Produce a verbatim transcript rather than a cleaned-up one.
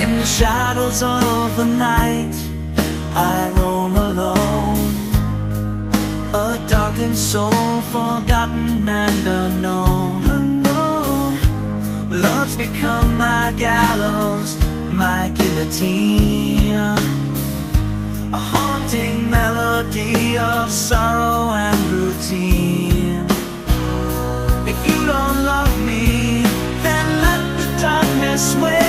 In the shadows of the night I roam alone, a darkened soul, forgotten and unknown. Unknown. Love's become my gallows, my guillotine, a haunting melody of sorrow and routine. If you don't love me, then let the darkness win.